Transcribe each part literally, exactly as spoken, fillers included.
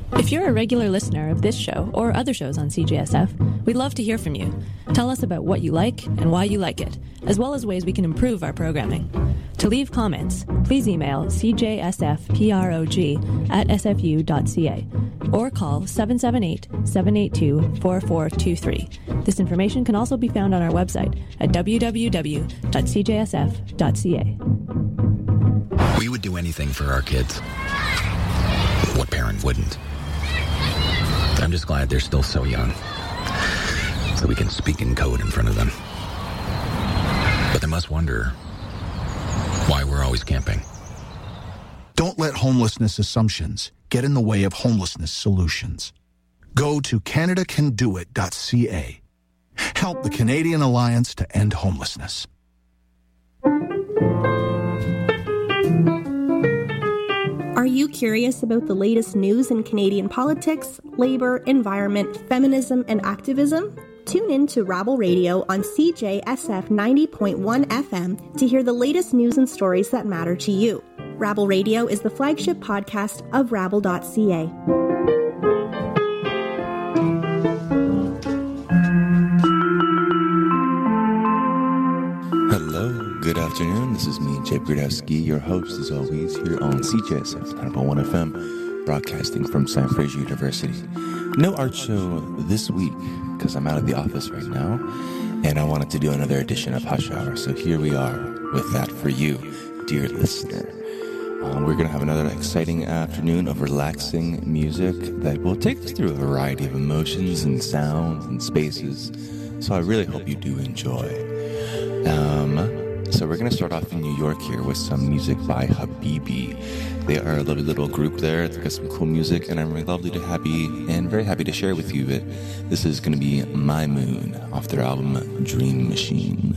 If you're a regular listener of this show or other shows on C J S F, we'd love to hear from you. Tell us about what you like and why you like it, as well as ways we can improve our programming. To leave comments, please email c j s f prog at s f u dot c a or call seven seven eight, seven eight two, four four two three. This information can also be found on our website at w w w dot c j s f dot c a. We would do anything for our kids. What parent wouldn't? I'm just glad they're still so young, so we can speak in code in front of them. But they must wonder why we're always camping. Don't let homelessness assumptions get in the way of homelessness solutions. Go to canada can do it dot c a. Help the Canadian Alliance to End Homelessness. Are you curious about the latest news in Canadian politics, labour, environment, feminism, and activism? Tune in to Rabble Radio on C J S F ninety point one F M to hear the latest news and stories that matter to you. Rabble Radio is the flagship podcast of rabble dot c a. Good afternoon, this is me, Jay Brodowski, your host as always here on C J S F ninety point one F M, broadcasting from Sam Fraser University. No art show this week because I'm out of the office right now, and I wanted to do another edition of Hush Hour, so here we are with that for you, dear listener. Uh, we're going to have another exciting afternoon of relaxing music that will take us through a variety of emotions and sounds and spaces, so I really hope you do enjoy. Um... So we're going to start off in New York here with some music by Habibi. They are a lovely little group there. They've got some cool music, and I'm really lovely to happy and very happy to share with you it. This is going to be My Moon off their album Dream Machine.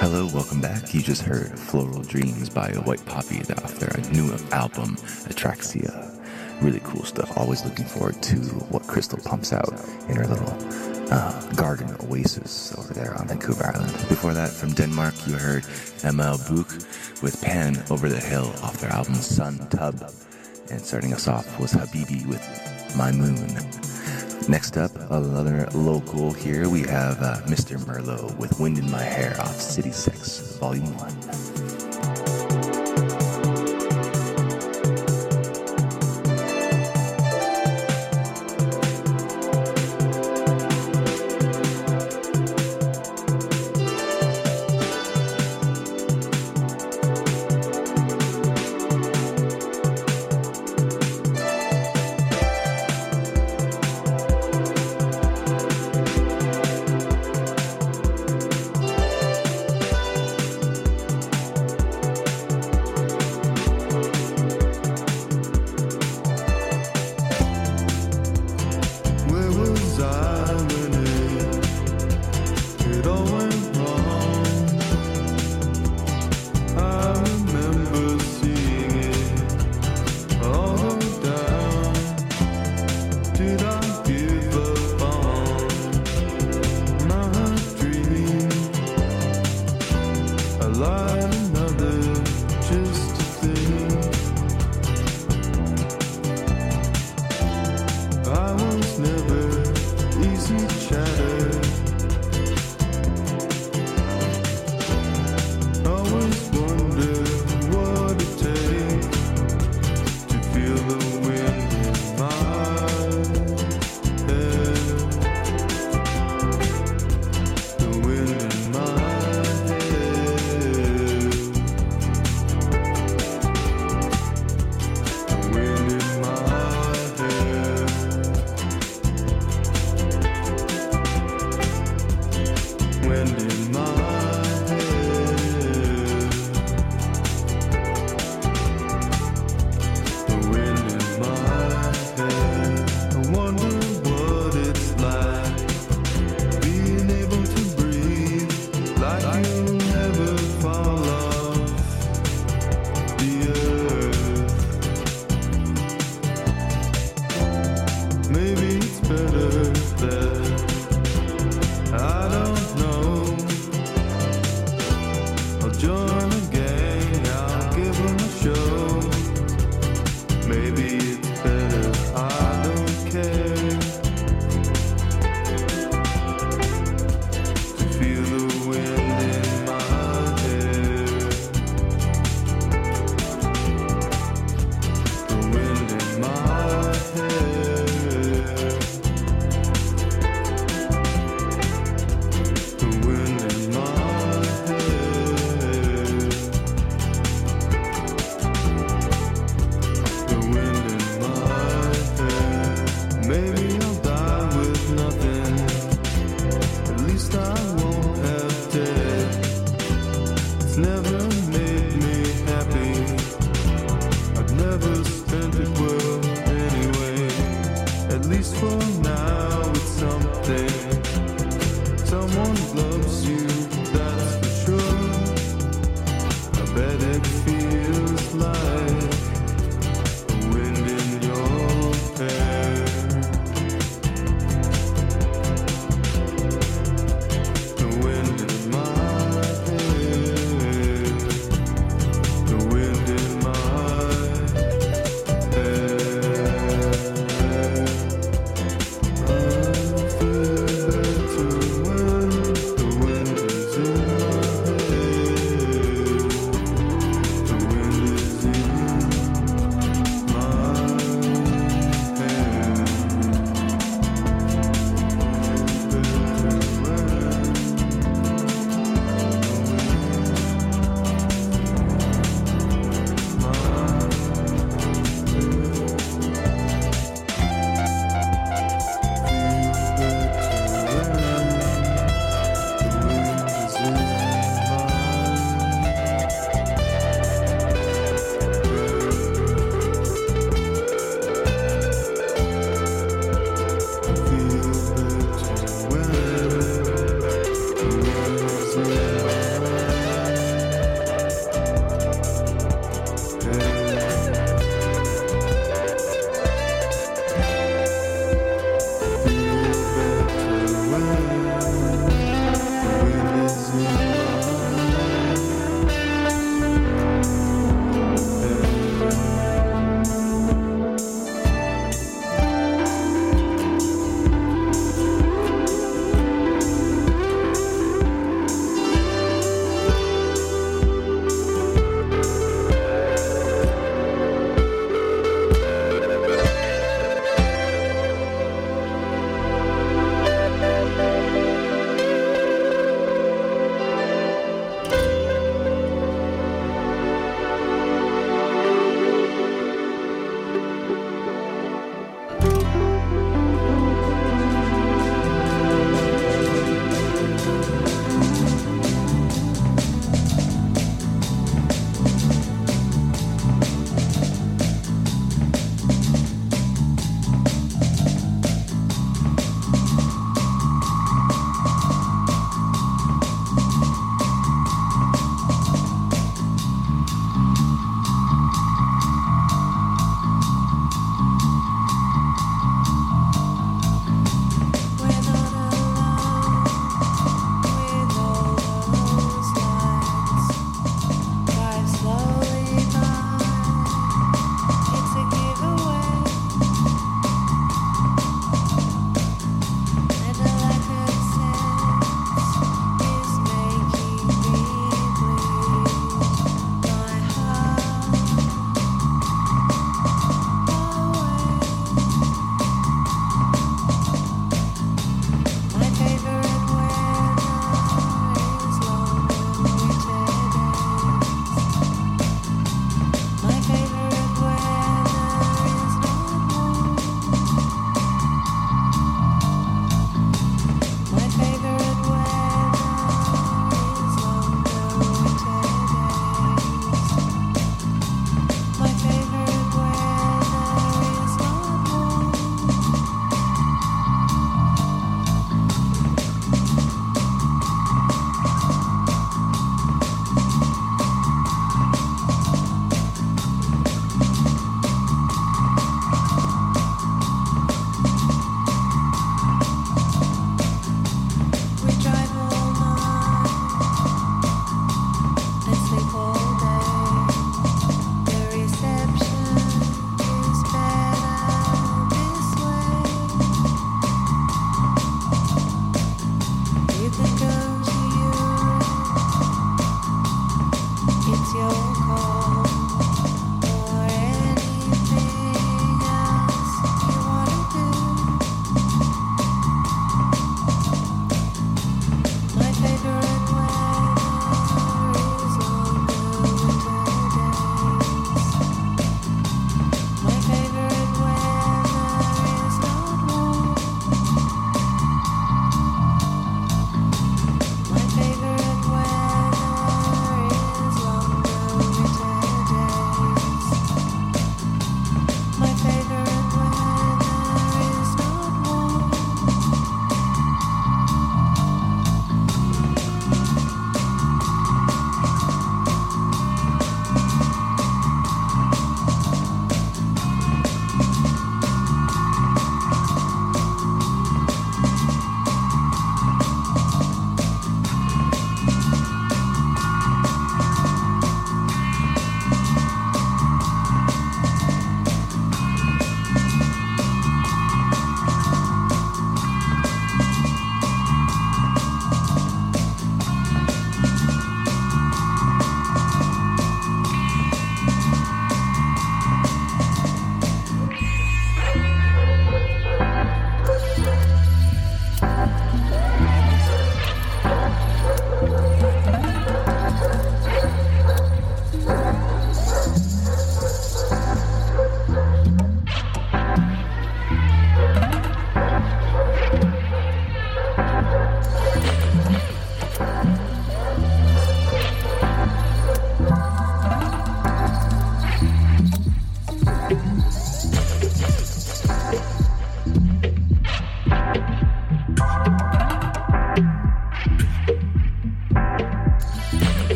Hello, welcome back. You just heard Floral Dreams by White Poppy off their new album, Atraxia. Really cool stuff. Always looking forward to what Crystal pumps out in her little uh, garden oasis over there on Vancouver Island. Before that, from Denmark, you heard M L Book with Pan Over the Hill off their album Sun Tub. And starting us off was Habibi with My Moon. Next up, another local here, we have uh, Mister Merlot with Wind in My Hair off City Sex, Volume one.